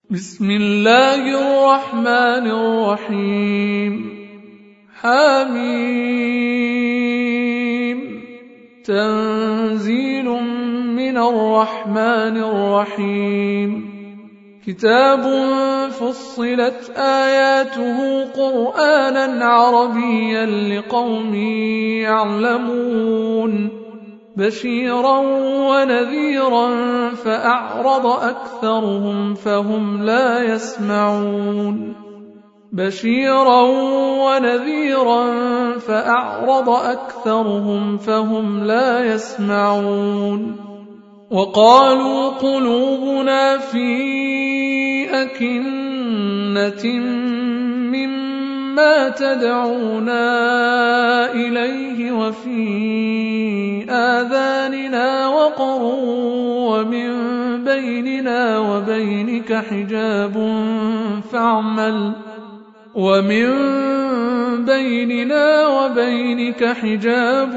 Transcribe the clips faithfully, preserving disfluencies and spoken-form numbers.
بسم الله الرحمن الرحيم حميم تنزيل من الرحمن الرحيم كتاب فصلت آياته قرآنا عربيا لقوم يعلمون بشيرا ونذيرا فأعرض أكثرهم فهم لا يسمعون بشيرا ونذيرا فأعرض أكثرهم فهم لا يسمعون وقالوا قلوبنا في أكنة مما تدعونا إليه وفي آذاننا وقر ومن بيننا وبينك حجاب فاعمل ومن بيننا وبينك حجاب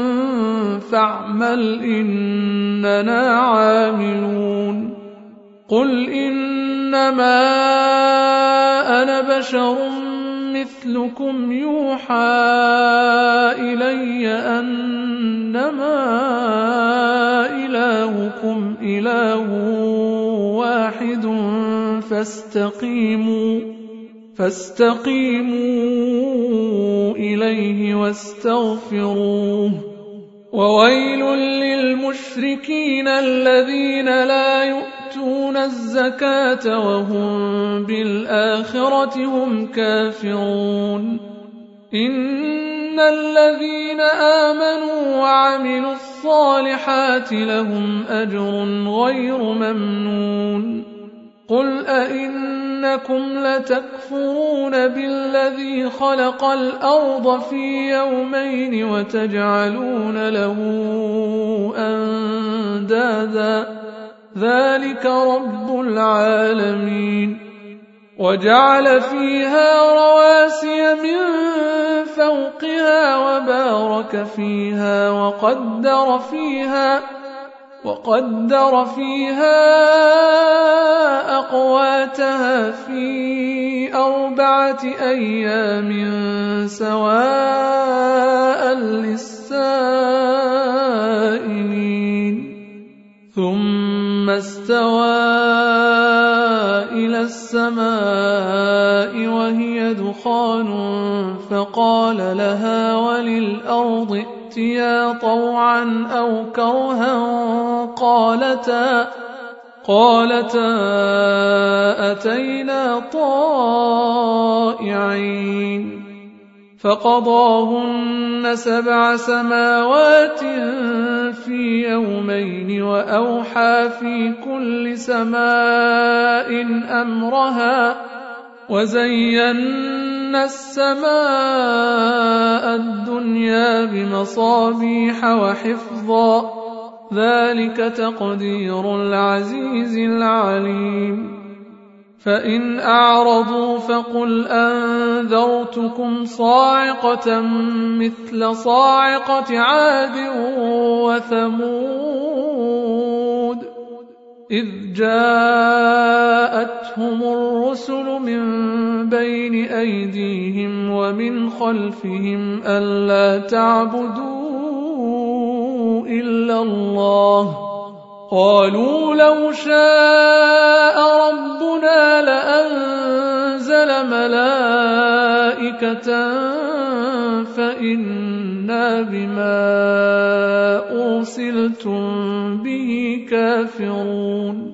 فاعمل إننا عاملون قل إنما أنا بشر مثلكم يوحى إلي أنما إلهكم إله واحد فاستقيموا فاستقيموا إليه واستغفروه وويل للمشركين الذين لا يؤتون الزكاة وهم بالآخرة هم كافرون إن الذين آمنوا وعملوا الصالحات لهم أجر غير ممنون قل أئنكم لتكفرون بالذي خلق الأرض في يومين وتجعلون له أندادا ذلك رب العالمين وجعل فيها رواسي من فوقها وبارك فيها وقدر فيها وقدر فيها أقواتها في أربعة أيام سواء للسائلين ثم استوى إلى السماء وهي دخان فقال لها وللأرض ائتيا طوعا أو كرها قالتا قالتا أتينا طائعين فقضاهن سبع سماوات في يومين وأوحى في كل سماء أمرها وزينا السماء الدنيا بمصابيح وحفظا ذلك تقدير العزيز العليم فإن أعرضوا فقل أنذرتكم صاعقة مثل صاعقة عاد وثمود إذ جاءتهم الرسل من بين أيديهم ومن خلفهم ألا تعبدوا إلا الله قالوا لو شاء ربنا لأنزل ملائكة فإنا بما أرسلتم به كافرون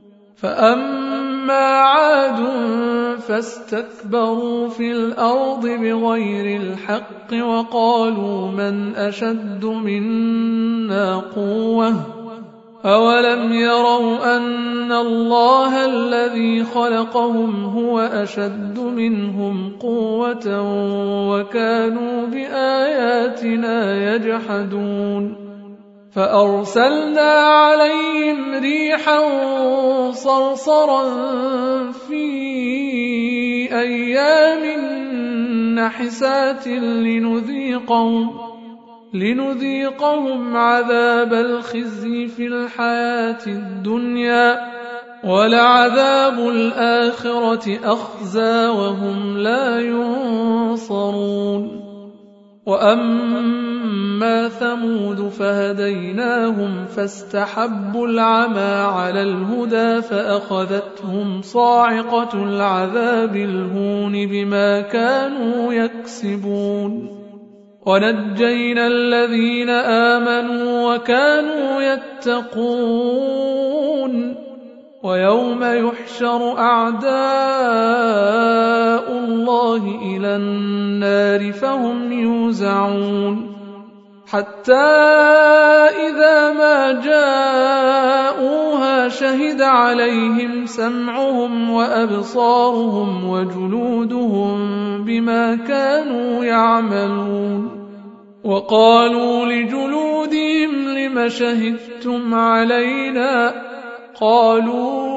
فأما عاد فاستكبروا في الأرض بغير الحق وقالوا من أشد منا قوة أولم يروا أن الله الذي خلقهم هو أشد منهم قوة وكانوا بآياتنا يجحدون فأرسلنا عليهم ريحا صرصرا في أيام نحسات لنذيقهم لنذيقهم عذاب الخزي في الحياة الدنيا ولعذاب الآخرة أخزى وهم لا ينصرون. وأما ثمود فهديناهم فاستحبوا العمى على الهدى فأخذتهم صاعقة العذاب الهون بما كانوا يكسبون. ونجينا الذين آمنوا وكانوا يتقون. ويوم يحشر أعداء الله إلى النار فهم يوزعون حتى إذا ما جاءوها شهد عليهم سمعهم وأبصارهم وجلودهم بما كانوا يعملون. وقالوا لجلودهم لم شهدتم علينا؟ قالوا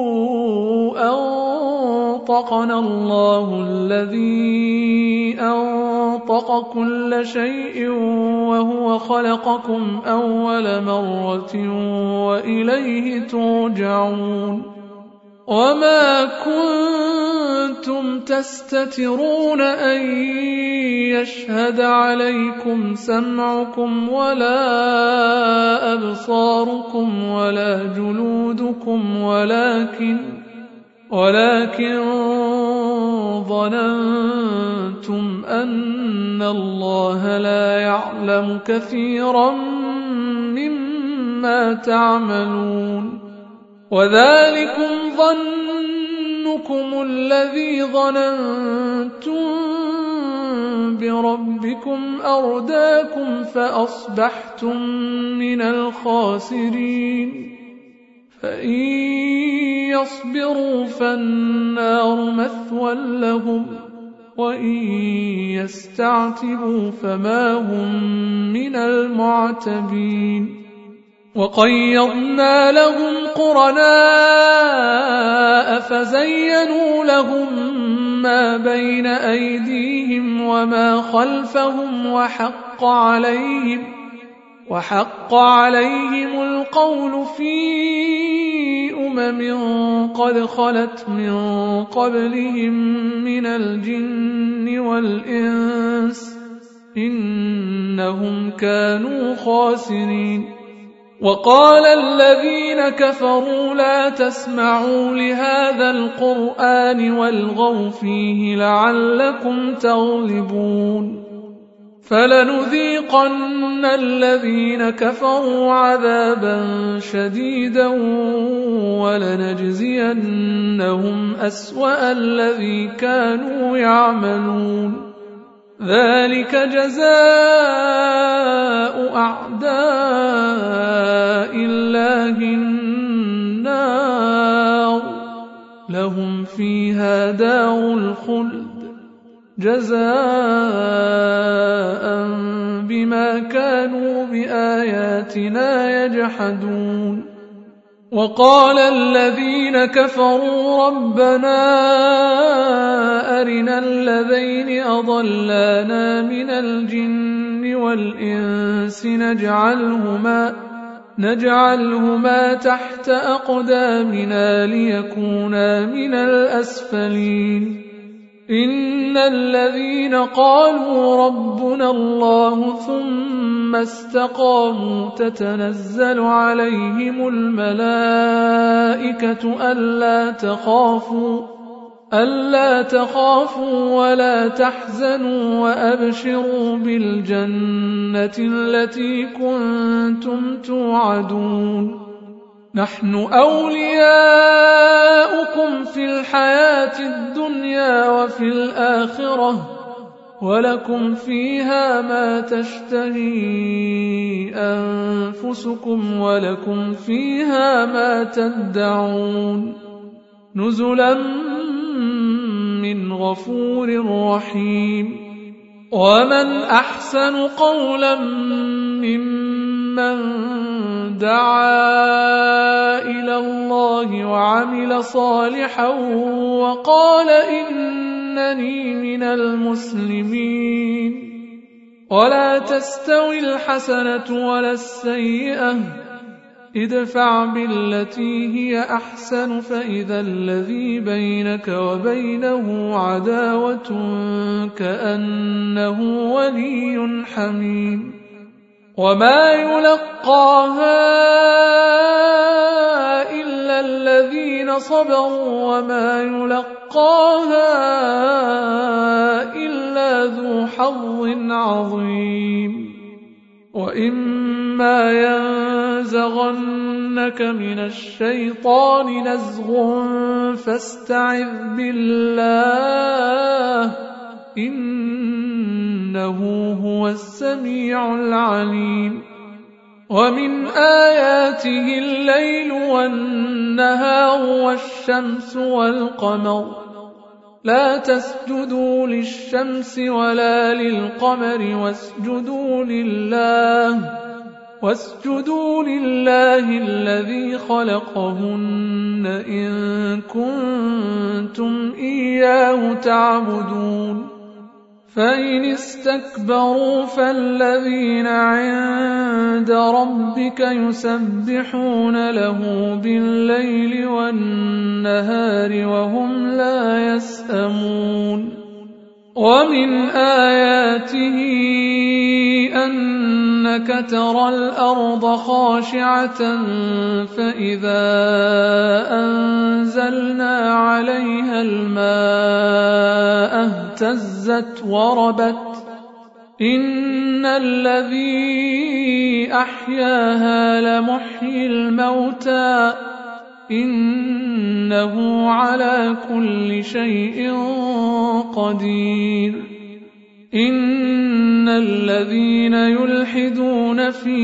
أنطقنا الله الذي أنطق كل شيء وهو خلقكم أول مرة وإليه ترجعون. وما كنتم تستترون أن يشهد عليكم سمعكم ولا أبصاركم ولا جلودكم ولكن ولكن ظننتم أن الله لا يعلم كثيرا مما تعملون. وذلكم ظنكم الذي ظننتم بربكم أرداكم فأصبحتم من الخاسرين. فإن يصبروا فالنار مثوى لهم وإن يستعتبوا فما هم من المعتبين. وقيضنا لهم قرناء فزينوا لهم ما بين أيديهم وما خلفهم وحق عليهم وحق عليهم القول في أمم قد خلت من قبلهم من الجن والإنس إنهم كانوا خاسرين. وقال الذين كفروا لا تسمعوا لهذا القرآن والغوا فيه لعلكم تغلبون. فلنذيقن الذين كفروا عذابا شديدا ولنجزينهم أسوأ الذي كانوا يعملون. ذلك جزاء أعداء الله النار لهم فيها دار الخلد جزاء بما كانوا بآياتنا يجحدون. وقال الذين كفروا ربنا أرنا الذين أضلانا من الجن والإنس نجعلهما نجعلهما تحت أقدامنا ليكونا من الأسفلين. إن الذين قالوا ربنا الله ثم استقاموا تتنزل عليهم الملائكة ألا تخافوا ألا تخافوا ولا تحزنوا وأبشروا بالجنة التي كنتم توعدون. نحن أولياؤكم في الحياة الدنيا وفي الآخرة ولكم فيها ما تشتهي أنفسكم ولكم فيها ما تدعون نزلا من غفور رحيم. ومن أحسن قولا ممن دعا إلى الله وعمل صالحا وقال إنني من المسلمين. ولا تستوي الحسنة ولا السيئة ادفع بالتي هي أحسن فإذا الذي بينك وبينه عداوة كأنه ولي حميم وما يلقاها إلا الذين صبروا وما يلقاها إلا ذو حظ عظيم وإما ينزغنك من الشيطان نزغ فاستعذ بالله إنه هو السميع العليم ومن آياته الليل والنهار والشمس والقمر لا تسجدوا للشمس ولا للقمر واسجدوا لله واسجدوا لله الذي خلقهن إن كنتم إياه تعبدون فإن استكبروا فالذين عند ربك يسبحون له بالليل والنهار وهم لا يسأمون ومن آياته أنك ترى الأرض خاشعة فإذا أنزلنا عليها الماء اهتزت وربت إن الذي أحياها لمحيي الموتى إنه على كل شيء قدير إن الذين يلحدون في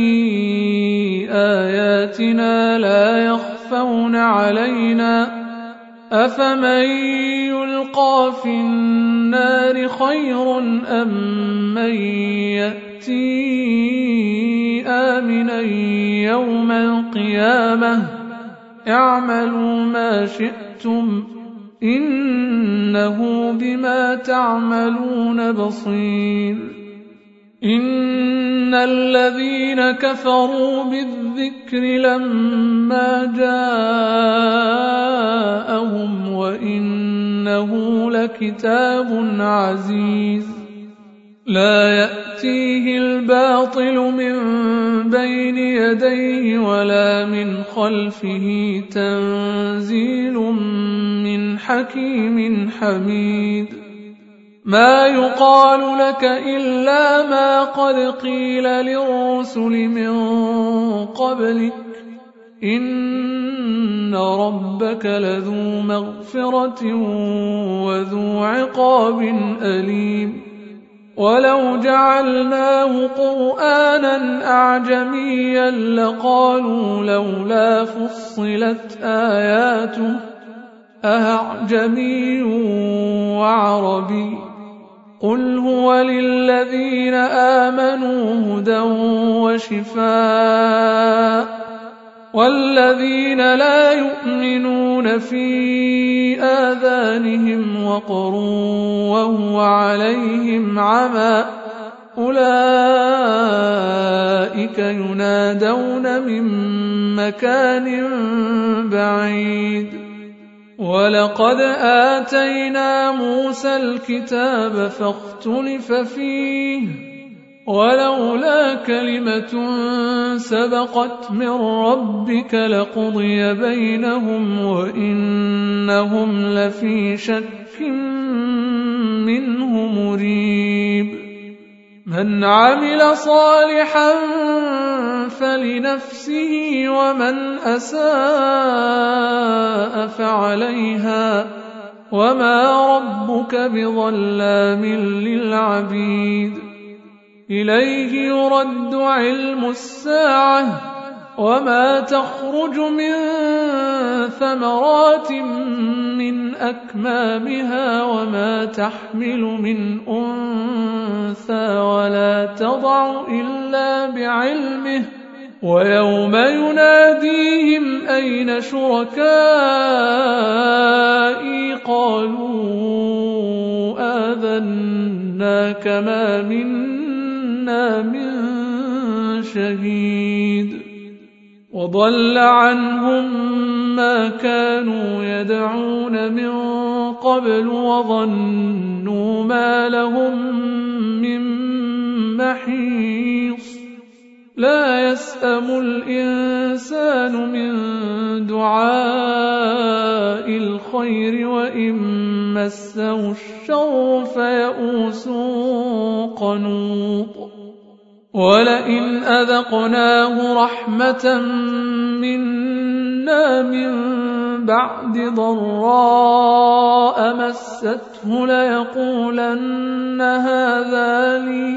آياتنا لا يخفون علينا أفمن يلقى في النار خير أم من يأتي آمنا يوم القيامة اعملوا ما شئتم إنه بما تعملون بصير إن الذين كفروا بالذكر لما جاءهم وإنه لكتاب عزيز لا يأتيه الباطل من بين يديه ولا من خلفه تنزيل من حكيم حميد ما يقال لك إلا ما قد قيل للرسل من قبلك إن ربك لذو مغفرة وذو عقاب أليم ولو جعلناه قرآنا أعجميا لقالوا لولا فصلت آياته أأعجمي وعربي قل هو للذين آمنوا هدى وشفاء والذين لا يؤمنون في آذانهم وقر وهو عليهم عمى أولئك ينادون من مكان بعيد ولقد آتينا موسى الكتاب فاختلف فيه ولولا كلمة سبقت من ربك لقضي بينهم وإنهم لفي شك منه مريب من عمل صالحا فلنفسه ومن أساء فعليها وما ربك بظلام للعبيد إليه يرد علم الساعة وما تخرج من ثمرات من أكمامها وما تحمل من أنثى ولا تضع إلا بعلمه ويوم يناديهم أين شركائي قالوا آذناك ما منا من شهيد وضل عنهم ما كانوا يدعون من قبل وظنوا ما لهم من محيص لا يسأم الإنسان من دعاء الخير وإن مسه الشر فيئوس قنوط ولئن أذقناه رحمة منا من بعد ضراء مسته ليقولن هذا لي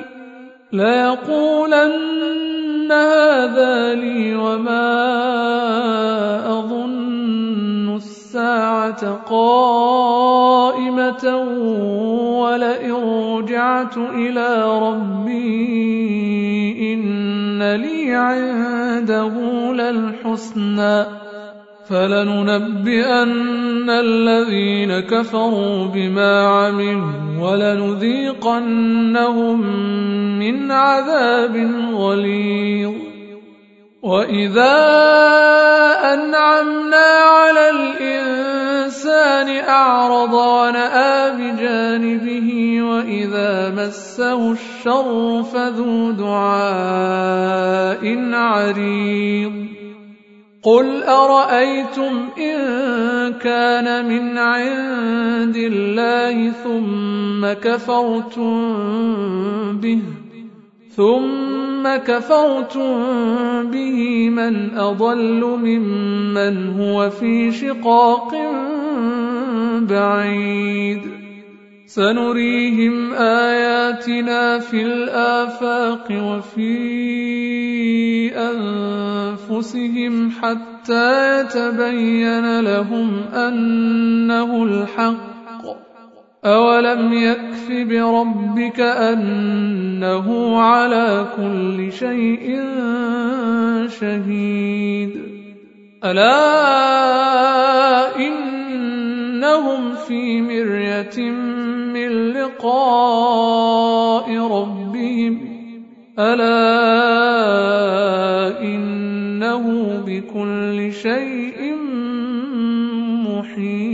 ليقولن هذا لي وما أظن الساعة قائمة ولئن رجعت إلى ربي إن لي عنده للحسنى فلننبئن الذين كفروا بما عملوا ولنذيقنهم من عذاب غليظ وإذا أنعمنا على الإنسان أعرض ونأى بجانبه وإذا مسه الشر فذو دعاء عريض قل أرأيتم إن كان من عند الله ثم كفرتم به ثم كفرتم به من أضل ممن هو في شقاق بعيد سنريهم آياتنا في الآفاق وفي أنفسهم حتى يتبين لهم أنه الحق أولم يكف بربك أنه على كل شيء شهيد ألا إنهم في مرية من لقاء ربهم ألا إنه بكل شيء محيط